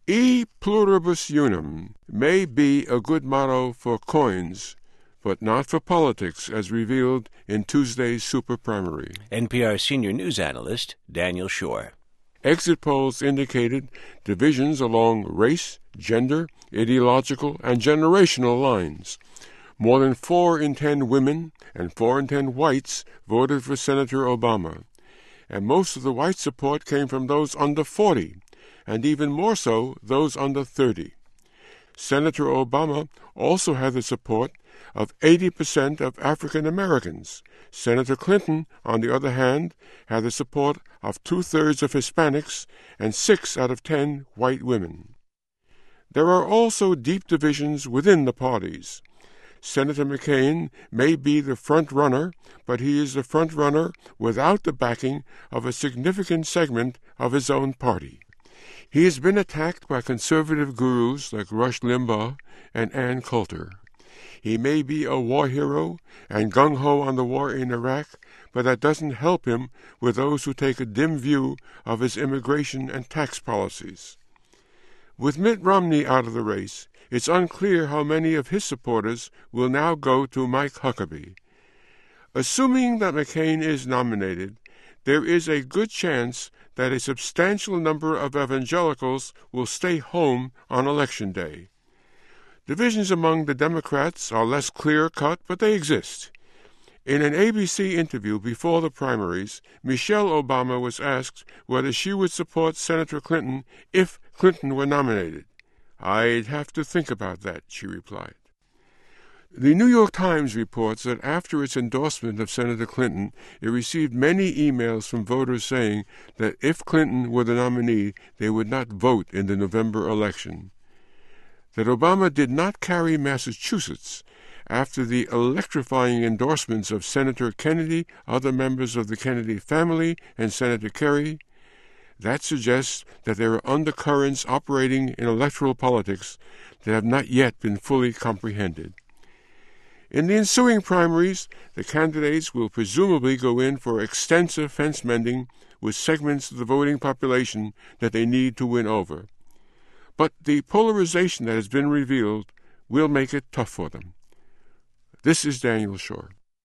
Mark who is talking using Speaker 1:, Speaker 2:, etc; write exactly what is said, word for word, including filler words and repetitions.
Speaker 1: E pluribus unum may be a good motto for coins, but not for politics, as revealed in Tuesday's super primary.
Speaker 2: N P R senior news analyst Daniel Schorr.
Speaker 1: Exit polls indicated divisions along race, gender, ideological, and generational lines. More than four in ten women and four in ten whites voted for Senator Obama, and most of the white support came from those under forty, and even more so those under thirty. Senator Obama also had the support of eighty percent of African Americans. Senator Clinton, on the other hand, had the support of two-thirds of Hispanics and six out of ten white women. There are also deep divisions within the parties. Senator McCain may be the front-runner, but he is the front-runner without the backing of a significant segment of his own party. He has been attacked by conservative gurus like Rush Limbaugh and Ann Coulter. He may be a war hero and gung-ho on the war in Iraq, but that doesn't help him with those who take a dim view of his immigration and tax policies. With Mitt Romney out of the race, it's unclear how many of his supporters will now go to Mike Huckabee. Assuming that McCain is nominated, there is a good chance that a substantial number of evangelicals will stay home on Election Day. Divisions among the Democrats are less clear-cut, but they exist. In an A B C interview before the primaries, Michelle Obama was asked whether she would support Senator Clinton if Clinton were nominated. "I'd have to think about that," she replied. The New York Times reports that after its endorsement of Senator Clinton, it received many emails from voters saying that if Clinton were the nominee, they would not vote in the November election. That Obama did not carry Massachusetts after the electrifying endorsements of Senator Kennedy, other members of the Kennedy family, and Senator Kerry, that suggests that there are undercurrents operating in electoral politics that have not yet been fully comprehended. In the ensuing primaries, the candidates will presumably go in for extensive fence mending with segments of the voting population that they need to win over. But the polarization that has been revealed will make it tough for them. This is Daniel Schorr.